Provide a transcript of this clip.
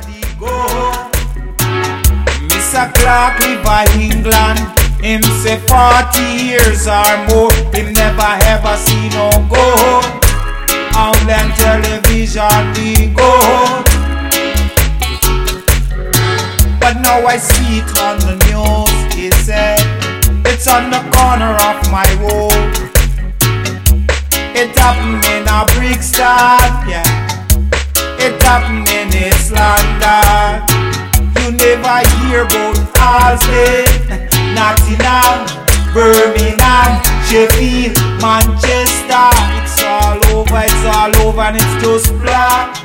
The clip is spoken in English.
the goat. Mr. Clark live in England. Him say 40 years or more, him never ever see no goat. On them television the goat. But now I see it on the news, he said. It's on the corner of my road. It happened in a Brixton, yeah. It happened in East London. You never hear about Halsey, Nottingham, Birmingham, Sheffield, Manchester. It's all over and it's just black.